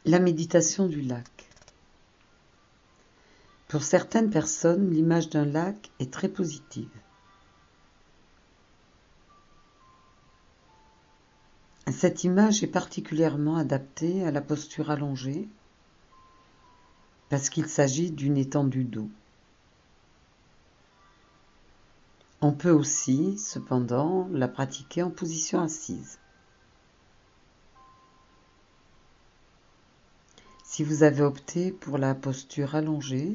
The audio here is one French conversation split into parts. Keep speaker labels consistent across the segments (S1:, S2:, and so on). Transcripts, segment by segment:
S1: La méditation du lac. Pour certaines personnes, l'image d'un lac est très positive. Cette image est particulièrement adaptée à la posture allongée parce qu'il s'agit d'une étendue d'eau. On peut aussi, cependant, la pratiquer en position assise. Si vous avez opté pour la posture allongée,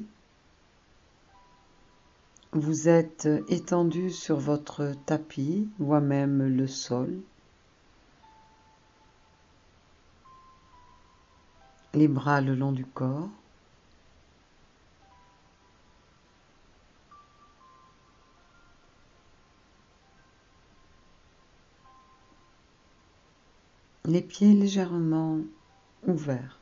S1: vous êtes étendu sur votre tapis ou à même le sol, les bras le long du corps. Les pieds légèrement ouverts.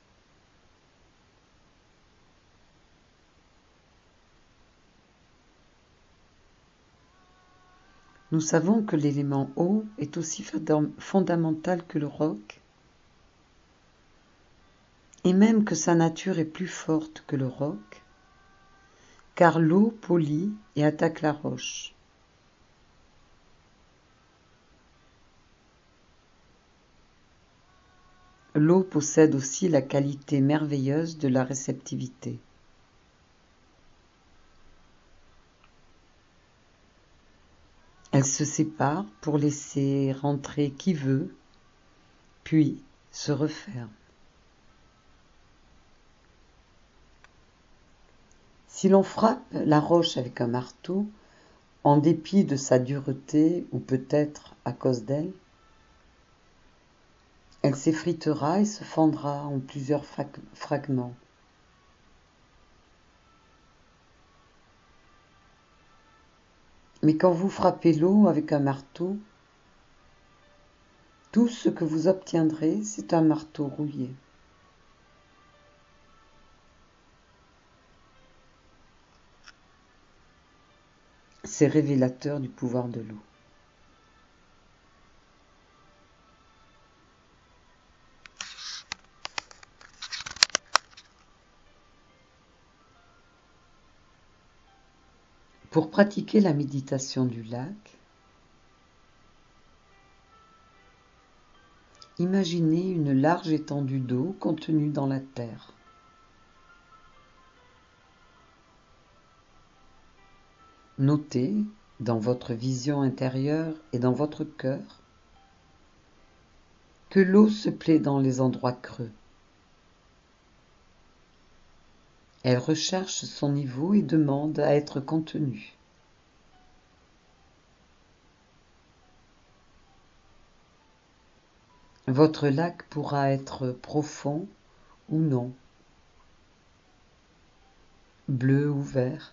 S1: Nous savons que l'élément eau est aussi fondamental que le roc, et même que sa nature est plus forte que le roc, car l'eau pollue et attaque la roche. L'eau possède aussi la qualité merveilleuse de la réceptivité. Elle se sépare pour laisser rentrer qui veut, puis se referme. Si l'on frappe la roche avec un marteau, en dépit de sa dureté ou peut-être à cause d'elle, elle s'effritera et se fendra en plusieurs fragments. Mais quand vous frappez l'eau avec un marteau, tout ce que vous obtiendrez, c'est un marteau rouillé. C'est révélateur du pouvoir de l'eau. Pour pratiquer la méditation du lac, imaginez une large étendue d'eau contenue dans la terre. Notez, dans votre vision intérieure et dans votre cœur, que l'eau se plaît dans les endroits creux. Elle recherche son niveau et demande à être contenue. Votre lac pourra être profond ou non, bleu ou vert,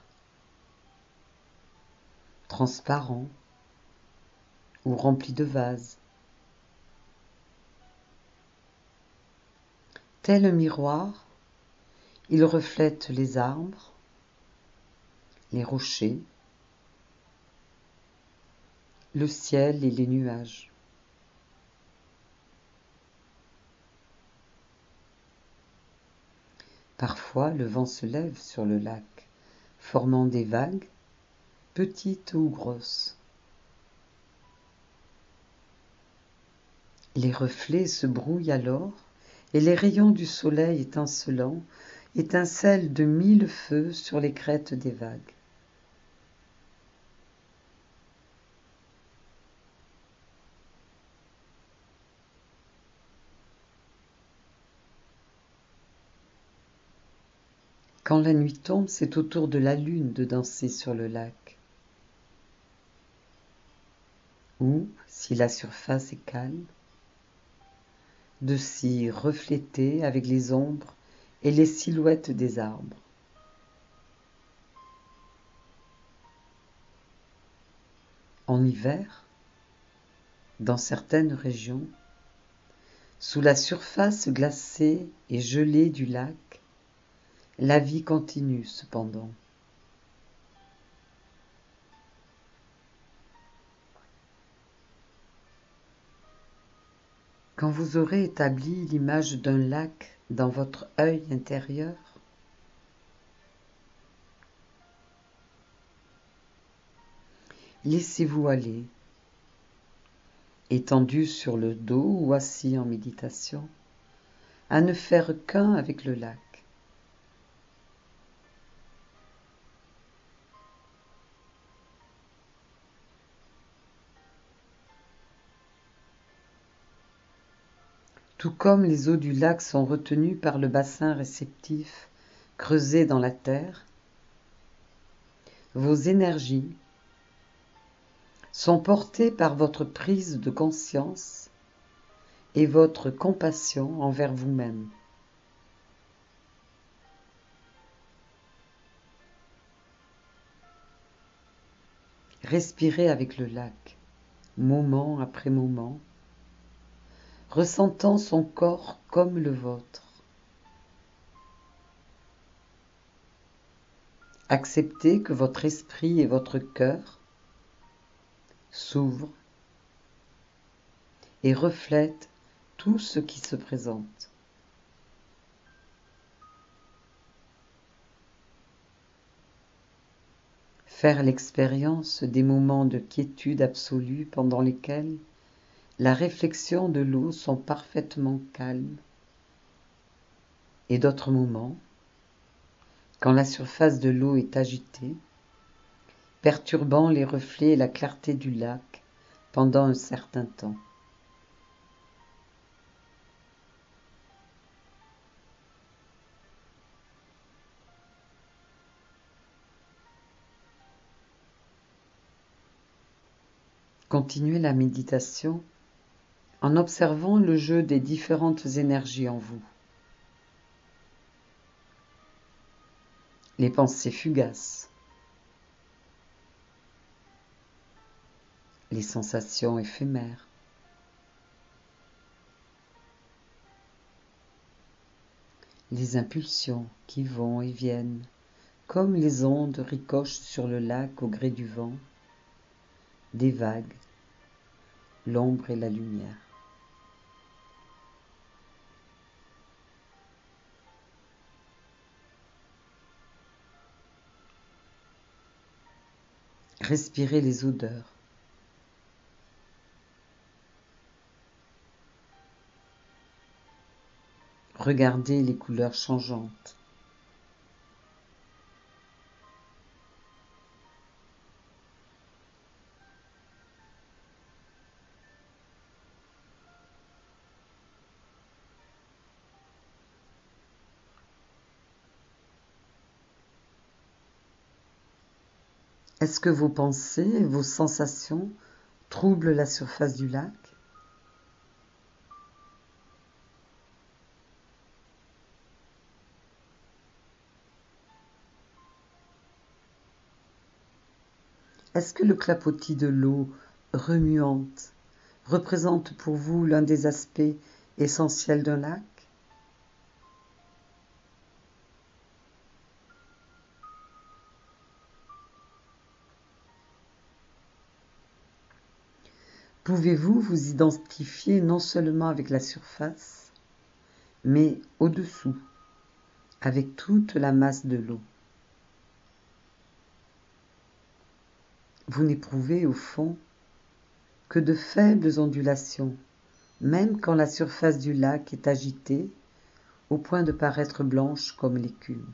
S1: transparent ou rempli de vases. Tel un miroir, il reflète les arbres, les rochers, le ciel et les nuages. Parfois, le vent se lève sur le lac, formant des vagues, petites ou grosses. Les reflets se brouillent alors, et les rayons du soleil étincelants étincellent de 1000 feux sur les crêtes des vagues. Quand la nuit tombe, c'est au tour de la lune de danser sur le lac. Ou, si la surface est calme, de s'y refléter avec les ombres et les silhouettes des arbres. En hiver, dans certaines régions, sous la surface glacée et gelée du lac, la vie continue cependant. Quand vous aurez établi l'image d'un lac dans votre œil intérieur, laissez-vous aller, étendu sur le dos ou assis en méditation, à ne faire qu'un avec le lac. Tout comme les eaux du lac sont retenues par le bassin réceptif creusé dans la terre, vos énergies sont portées par votre prise de conscience et votre compassion envers vous-même. Respirez avec le lac, moment après moment, ressentant son corps comme le vôtre. Acceptez que votre esprit et votre cœur s'ouvrent et reflètent tout ce qui se présente. Faire l'expérience des moments de quiétude absolue pendant lesquels la réflexion de l'eau sont parfaitement calmes, et d'autres moments, quand la surface de l'eau est agitée, perturbant les reflets et la clarté du lac pendant un certain temps. Continuez la méditation en observant le jeu des différentes énergies en vous. Les pensées fugaces, les sensations éphémères, les impulsions qui vont et viennent, comme les ondes ricochent sur le lac au gré du vent, des vagues, l'ombre et la lumière. Respirez les odeurs. Regardez les couleurs changeantes. Est-ce que vos pensées et vos sensations troublent la surface du lac ? Est-ce que le clapotis de l'eau remuante représente pour vous l'un des aspects essentiels d'un lac ? Pouvez-vous vous identifier non seulement avec la surface, mais au-dessous, avec toute la masse de l'eau ? Vous n'éprouvez au fond que de faibles ondulations, même quand la surface du lac est agitée au point de paraître blanche comme l'écume.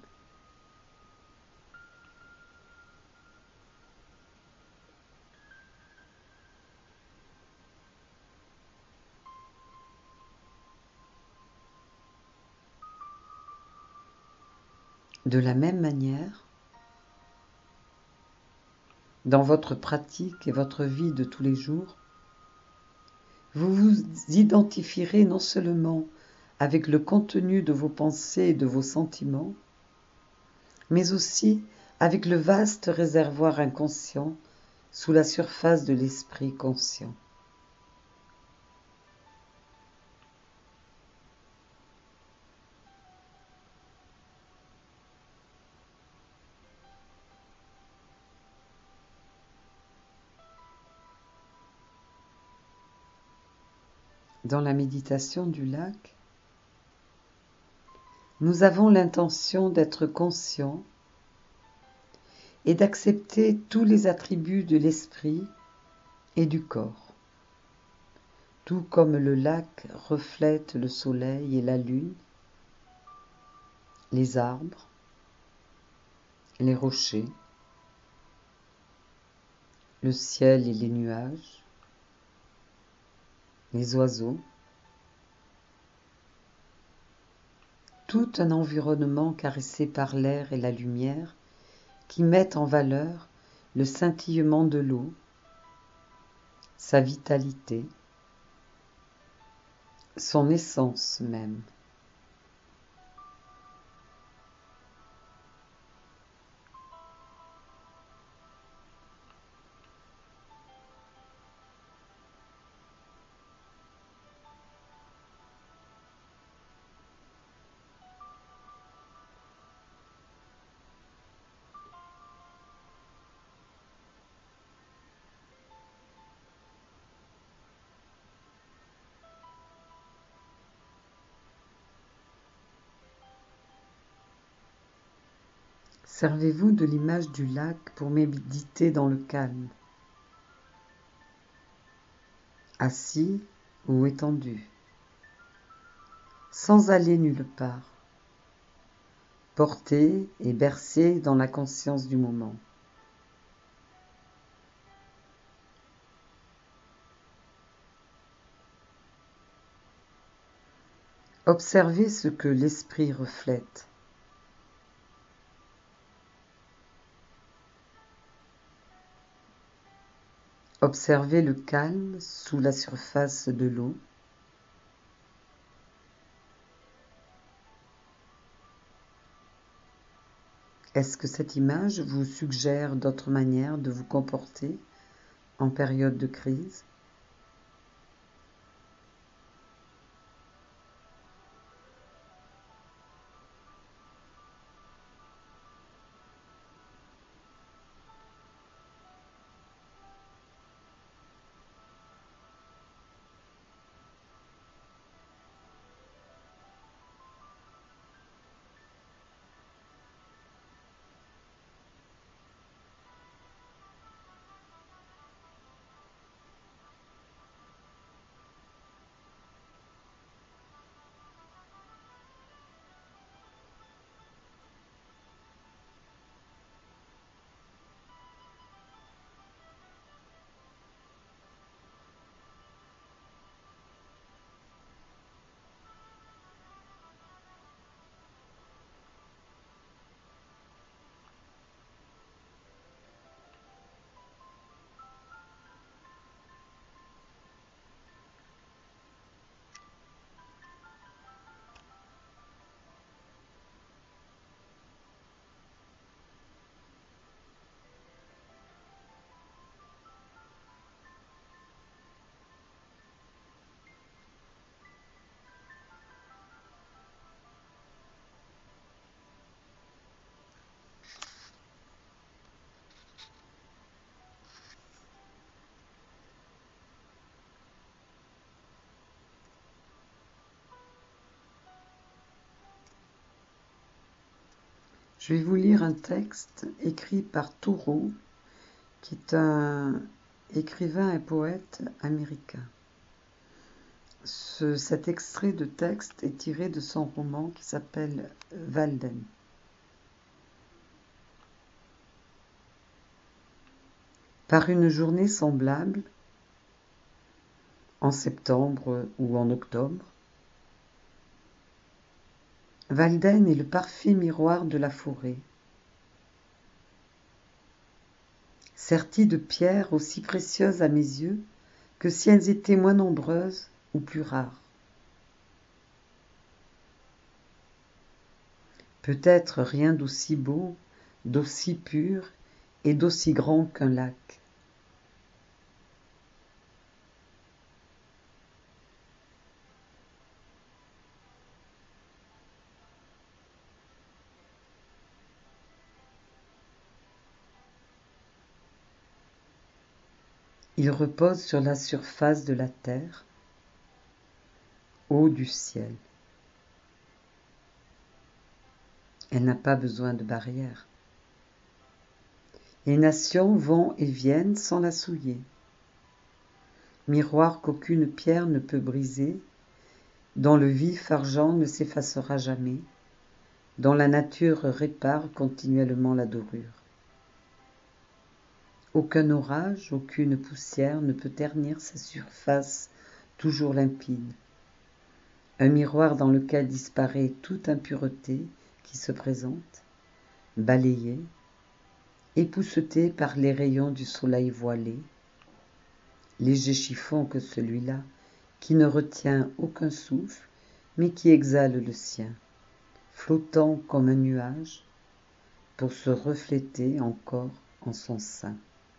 S1: De la même manière, dans votre pratique et votre vie de tous les jours, vous vous identifierez non seulement avec le contenu de vos pensées et de vos sentiments, mais aussi avec le vaste réservoir inconscient sous la surface de l'esprit conscient. Dans la méditation du lac, nous avons l'intention d'être conscients et d'accepter tous les attributs de l'esprit et du corps, tout comme le lac reflète le soleil et la lune, les arbres, les rochers, le ciel et les nuages, les oiseaux, tout un environnement caressé par l'air et la lumière qui mettent en valeur le scintillement de l'eau, sa vitalité, son essence même. Servez-vous de l'image du lac pour méditer dans le calme, assis ou étendu, sans aller nulle part, porté et bercé dans la conscience du moment. Observez ce que l'esprit reflète. Observez le calme sous la surface de l'eau. Est-ce que cette image vous suggère d'autres manières de vous comporter en période de crise ? Je vais vous lire un texte écrit par Thoreau, qui est un écrivain et poète américain. Cet extrait de texte est tiré de son roman qui s'appelle Walden. Par une journée semblable, en septembre ou en octobre, Walden est le parfait miroir de la forêt, serti de pierres aussi précieuses à mes yeux que si elles étaient moins nombreuses ou plus rares. Peut-être rien d'aussi beau, d'aussi pur et d'aussi grand qu'un lac. Il repose sur la surface de la terre, eau du ciel. Elle n'a pas besoin de barrières. Les nations vont et viennent sans la souiller. Miroir qu'aucune pierre ne peut briser, dont le vif argent ne s'effacera jamais, dont la nature répare continuellement la dorure. Aucun orage, aucune poussière ne peut ternir sa surface toujours limpide. Un miroir dans lequel disparaît toute impureté qui se présente, balayée, époussetée par les rayons du soleil voilé, léger chiffon que celui-là, qui ne retient aucun souffle, mais qui exhale le sien, flottant comme un nuage, pour se refléter encore en son sein.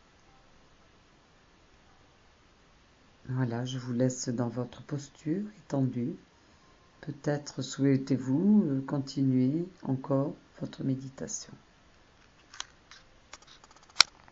S1: Voilà, je vous laisse dans votre posture étendue. Peut-être souhaitez-vous continuer encore votre méditation.